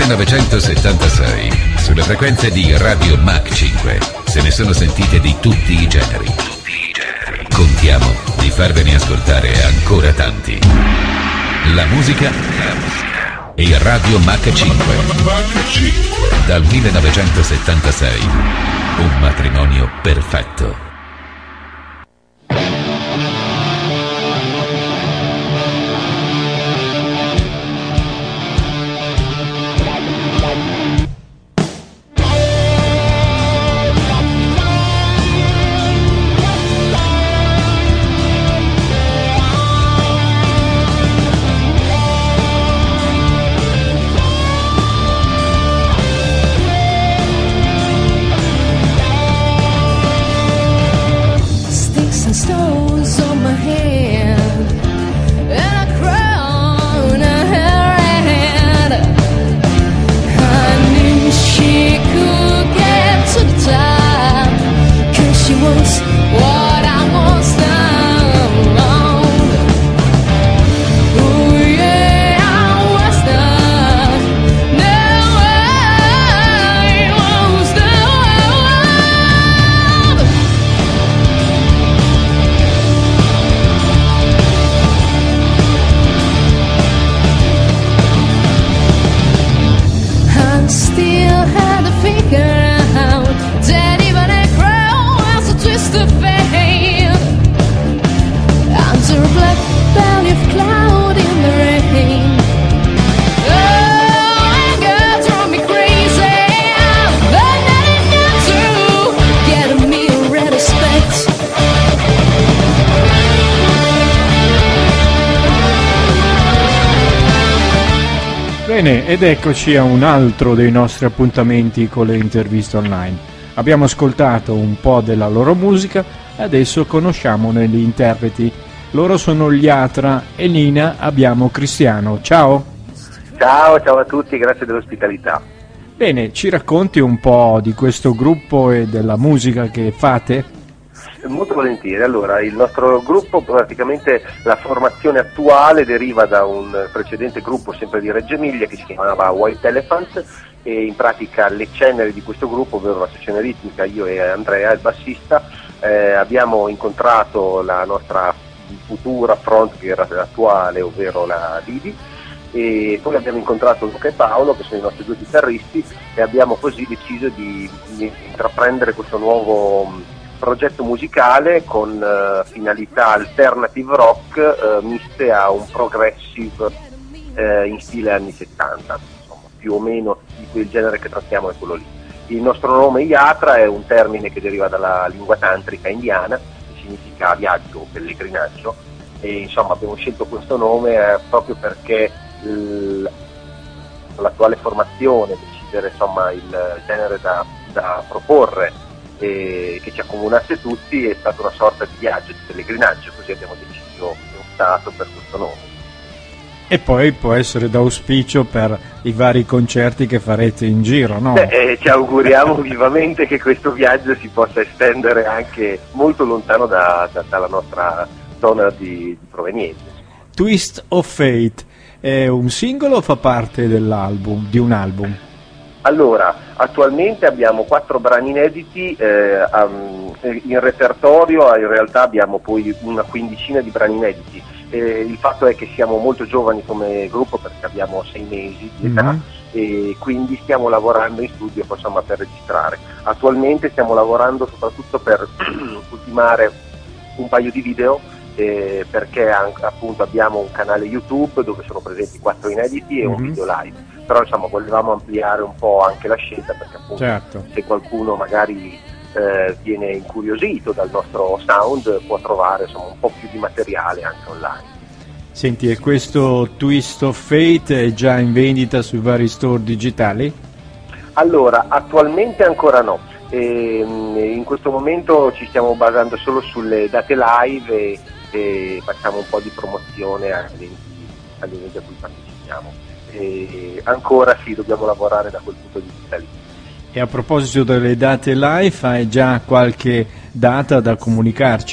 1976, sulle frequenze di Radio Mach 5, se ne sono sentite di tutti i generi. Contiamo di farvene ascoltare ancora tanti. La musica e Radio Mach 5. Dal 1976, un matrimonio perfetto. Bene, ed eccoci a un altro dei nostri appuntamenti con le interviste online. Abbiamo ascoltato un po' della loro musica e adesso conosciamone gli interpreti. Loro sono gli Atra e Nina abbiamo Cristiano. Ciao! Ciao a tutti, grazie dell'ospitalità. Bene, ci racconti un po' di questo gruppo e della musica che fate? Molto volentieri. Allora, il nostro gruppo, praticamente la formazione attuale deriva da un precedente gruppo sempre di Reggio Emilia che si chiamava White Elephant, e in pratica le ceneri di questo gruppo, ovvero la sezione ritmica, io e Andrea, il bassista, abbiamo incontrato la nostra futura front che era l'attuale, ovvero la Didi, e poi abbiamo incontrato Luca e Paolo che sono i nostri due chitarristi, e abbiamo così deciso di intraprendere questo nuovo progetto musicale con finalità alternative rock miste a un progressive in stile anni 70, insomma, più o meno di quel genere che trattiamo è quello lì. Il nostro nome Yatra è un termine che deriva dalla lingua tantrica indiana, che significa viaggio o pellegrinaggio, e insomma abbiamo scelto questo nome proprio perché l'attuale formazione, decidere insomma il genere da proporre che ci accomunasse tutti è stata una sorta di viaggio, di pellegrinaggio, così abbiamo deciso e optato per questo nome. E poi può essere d'auspicio per i vari concerti che farete in giro, no? Ci auguriamo vivamente che questo viaggio si possa estendere anche molto lontano dalla nostra zona di provenienza. Twist of Fate è un singolo o fa parte dell'album, di un album? Allora, attualmente abbiamo 4 brani inediti, in repertorio in realtà abbiamo poi una quindicina di brani inediti. Il fatto è che siamo molto giovani come gruppo perché abbiamo 6 mesi di età, e quindi stiamo lavorando in studio insomma, per registrare. Attualmente stiamo lavorando soprattutto per ultimare un paio di video, perché appunto abbiamo un canale YouTube dove sono presenti 4 inediti e un video live. Però insomma volevamo ampliare un po' anche la scelta, perché appunto certo, se qualcuno magari viene incuriosito dal nostro sound può trovare insomma un po' più di materiale anche online. Senti, e questo Twist of Fate è già in vendita sui vari store digitali? Allora, attualmente ancora no, in questo momento ci stiamo basando solo sulle date live e facciamo un po' di promozione agli eventi a cui partecipiamo. E ancora sì, dobbiamo lavorare da quel punto di vista lì. E a proposito delle date live, hai già qualche data da comunicarci?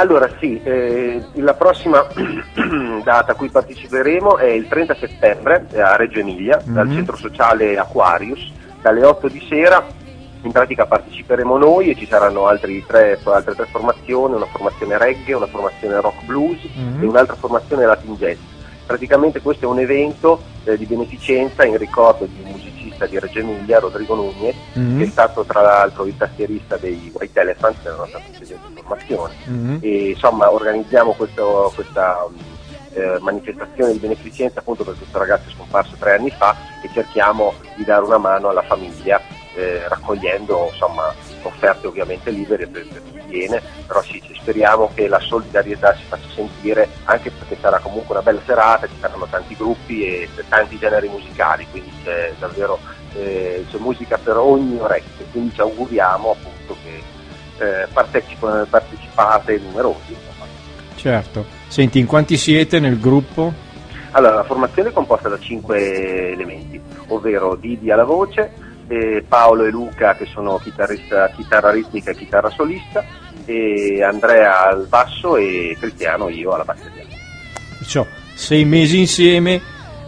Allora sì, la prossima data a cui parteciperemo è il 30 settembre a Reggio Emilia, dal centro sociale Aquarius, dalle 8 di sera. In pratica parteciperemo noi e ci saranno altre tre formazioni, una formazione reggae, una formazione rock blues e un'altra formazione latin jazz. Praticamente questo è un evento di beneficenza in ricordo di un musicista di Reggio Emilia, Rodrigo Núñez, che è stato tra l'altro il tastierista dei White Elephants, della nostra precedente formazione. E insomma organizziamo questa manifestazione di beneficenza appunto per questo ragazzo scomparso 3 anni fa, e cerchiamo di dare una mano alla famiglia raccogliendo insomma offerte ovviamente libere per chi viene, però sì, speriamo che la solidarietà si faccia sentire, anche perché sarà comunque una bella serata, ci saranno tanti gruppi e tanti generi musicali, quindi c'è davvero c'è musica per ogni orecchio, quindi ci auguriamo appunto che partecipate numerosi. Certo. Senti, in quanti siete nel gruppo? Allora, la formazione è composta da 5 elementi, ovvero Didi alla voce, Paolo e Luca che sono chitarra ritmica e chitarra solista, e Andrea al basso e Cristiano io alla batteria. Perciò 6 mesi insieme,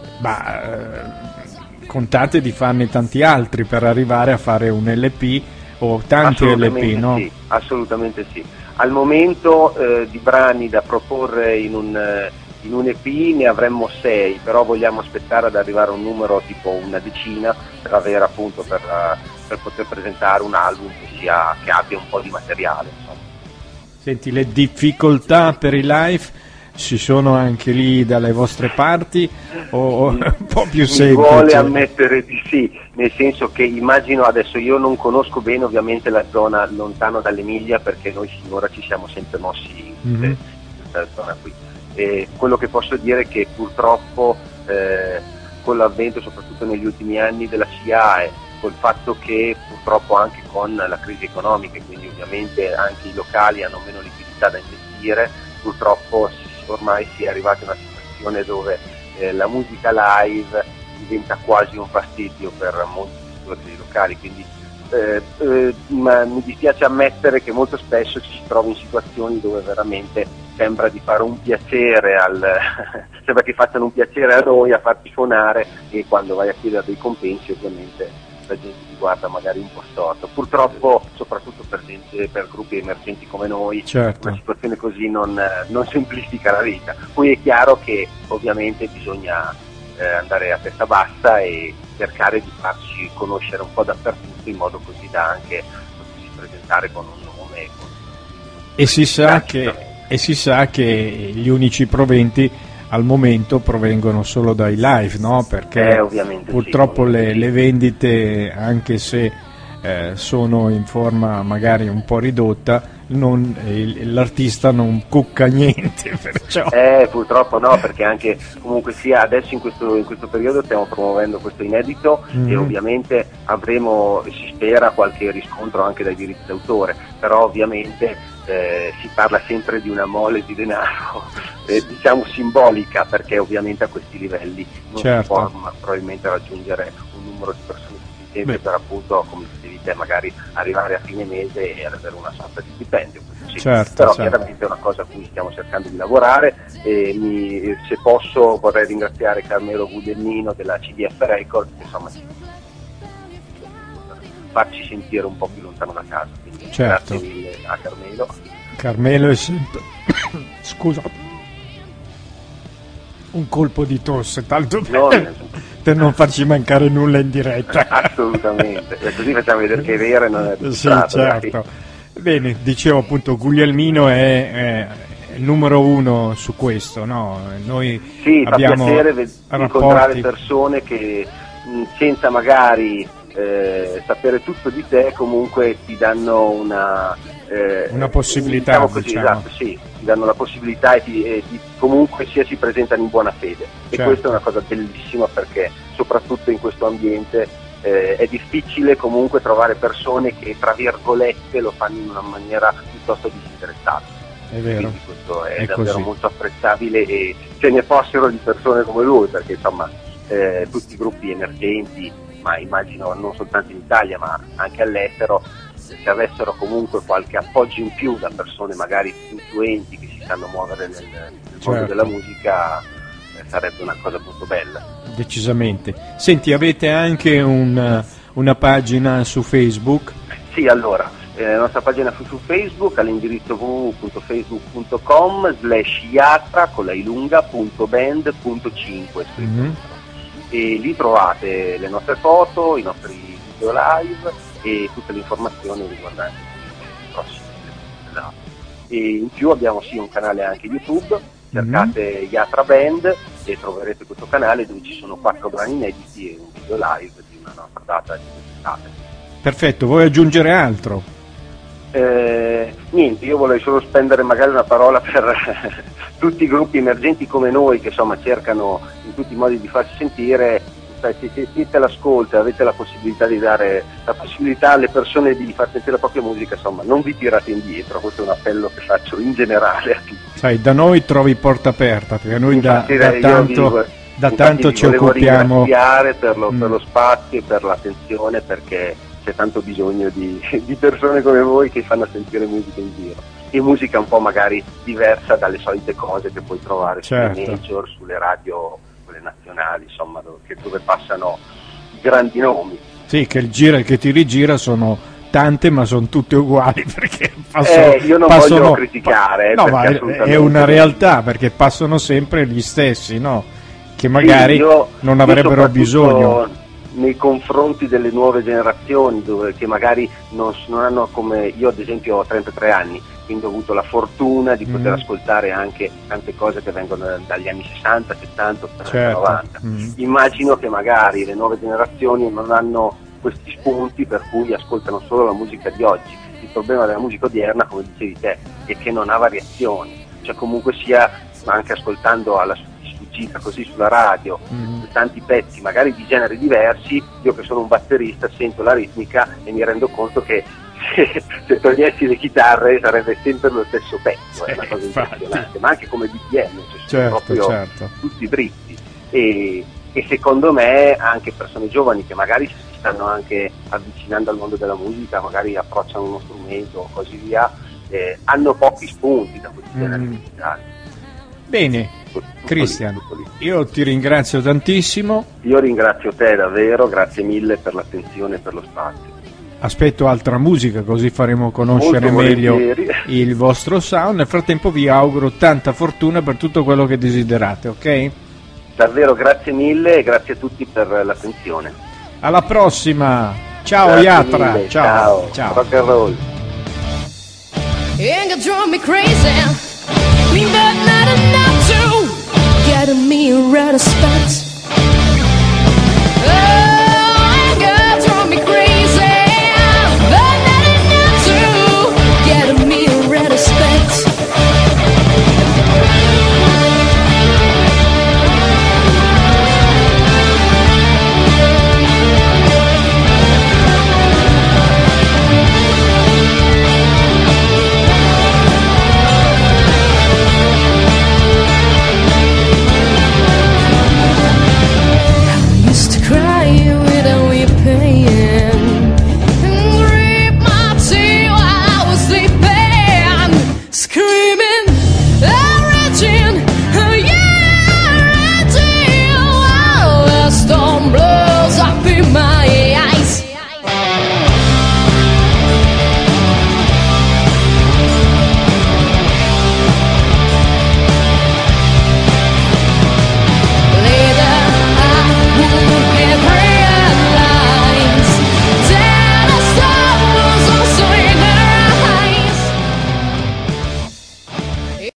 contate di farne tanti altri per arrivare a fare un LP o tanti LP, no? Sì, assolutamente sì. Al momento di brani da proporre in un EP ne avremmo 6, però vogliamo aspettare ad arrivare a un numero tipo una decina per avere appunto per poter presentare un album che abbia un po' di materiale, insomma. Senti, le difficoltà per i live ci sono anche lì dalle vostre parti o un po' più semplice? Mi vuole ammettere di sì, nel senso che immagino, adesso io non conosco bene ovviamente la zona lontano dall'Emilia, perché noi finora ci siamo sempre mossi in questa zona qui. Quello che posso dire è che purtroppo con l'avvento, soprattutto negli ultimi anni, della SIA, col fatto che purtroppo anche con la crisi economica, quindi ovviamente anche i locali hanno meno liquidità da investire, purtroppo ormai si è arrivati a una situazione dove la musica live diventa quasi un fastidio per molti dei locali, quindi ma mi dispiace ammettere che molto spesso ci si trova in situazioni dove veramente sembra di fare un piacere sembra che facciano un piacere a noi a farti suonare, e quando vai a chiedere dei compensi ovviamente la gente ti guarda magari un po' storto. Purtroppo, soprattutto per gruppi emergenti come noi, certo, una situazione così non semplifica la vita. Poi è chiaro che ovviamente bisogna andare a testa bassa e cercare di farci conoscere un po' dappertutto, in modo così da anche potersi presentare con un nome. E si sa che gli unici proventi al momento provengono solo dai live, no? Perché purtroppo le vendite, anche se sono in forma magari un po' ridotta, l'artista non cucca niente, perciò. Purtroppo no, perché anche comunque sia adesso in questo periodo stiamo promuovendo questo inedito e ovviamente avremo, si spera, qualche riscontro anche dai diritti d'autore, però ovviamente si parla sempre di una mole di denaro diciamo simbolica, perché ovviamente a questi livelli non si può probabilmente raggiungere un numero di persone sufficiente per appunto, come dicevi te, magari arrivare a fine mese e avere una sorta di stipendio. Però chiaramente è una cosa a cui stiamo cercando di lavorare, e se posso vorrei ringraziare Carmelo Guglielmino della CDF Records, che insomma farci sentire un po' più lontano da casa, quindi grazie mille a Carmelo. Carmelo è sempre scusa, un colpo di tosse, tanto per non farci mancare nulla in diretta. Assolutamente, e così facciamo vedere che è vero e non è certo. Dai. Bene, dicevo appunto, Guglielmino è il numero 1 su questo, no? Noi abbiamo fa piacere incontrare persone che senza magari sapere tutto di te comunque ti danno una possibilità, diciamo così, esatto, sì, ti danno la possibilità e comunque si presentano in buona fede, e questa è una cosa bellissima, perché soprattutto in questo ambiente è difficile comunque trovare persone che tra virgolette lo fanno in una maniera piuttosto disinteressata. È vero. Quindi questo è davvero molto apprezzabile, e ce ne fossero di persone come lui, perché insomma tutti i gruppi emergenti, ma immagino non soltanto in Italia ma anche all'estero, se avessero comunque qualche appoggio in più da persone magari più influenti che si sanno muovere nel mondo della musica, sarebbe una cosa molto bella. Decisamente. Senti, avete anche una pagina su Facebook? Sì, allora, la nostra pagina su Facebook all'indirizzo www.facebook.com/iatra con la ilunga.band.5 e lì trovate le nostre foto, i nostri video live e tutte le informazioni riguardanti i prossimi. E in più abbiamo un canale anche YouTube, cercate Iatra Band e troverete questo canale dove ci sono 4 brani inediti e un video live di una nostra data di quest'estate. Perfetto, vuoi aggiungere altro? Niente, io vorrei solo spendere magari una parola per tutti i gruppi emergenti come noi che insomma cercano in tutti i modi di farsi sentire. Se siete all'ascolto e avete la possibilità di dare la possibilità alle persone di far sentire la propria musica, insomma non vi tirate indietro, questo è un appello che faccio in generale a tutti. Sai, da noi trovi porta aperta, perché noi da tanto ci occupiamo. Ringraziare per lo spazio e per l'attenzione, perché c'è tanto bisogno di persone come voi che fanno sentire musica in giro, e musica un po' magari diversa dalle solite cose che puoi trovare sulle major, sulle radio, quelle nazionali, insomma, dove passano i grandi nomi. Sì, che il gira e che ti rigira sono tante, ma sono tutte uguali, perché io non voglio criticare, no, ma è una realtà, perché passano sempre gli stessi, no? Che magari non avrebbero bisogno. Nei confronti delle nuove generazioni, che magari non hanno, come io ad esempio ho 33 anni, quindi ho avuto la fortuna di poter ascoltare anche tante cose che vengono dagli anni 60, 70, 80, 90. Immagino che magari le nuove generazioni non hanno questi spunti, per cui ascoltano solo la musica di oggi. Il problema della musica odierna, come dicevi te, è che non ha variazioni, cioè comunque sia, ma anche ascoltando alla sfuggita così sulla radio tanti pezzi magari di generi diversi, io che sono un batterista sento la ritmica e mi rendo conto che se togliessi le chitarre sarebbe sempre lo stesso pezzo, è una cosa impressionante, ma anche come BPM, cioè proprio tutti dritti, e secondo me anche persone giovani che magari si stanno anche avvicinando al mondo della musica, magari approcciano uno strumento o così via, hanno pochi spunti da questi generi musicali. Bene, Christian, io ti ringrazio tantissimo. Io ringrazio te davvero, grazie mille per l'attenzione e per lo spazio. Aspetto altra musica, così faremo conoscere meglio il vostro sound. Nel frattempo vi auguro tanta fortuna per tutto quello che desiderate, ok? Davvero, grazie mille e grazie a tutti per l'attenzione. Alla prossima, ciao Iatra, ciao. Rock and roll. But not enough to get me out of spots.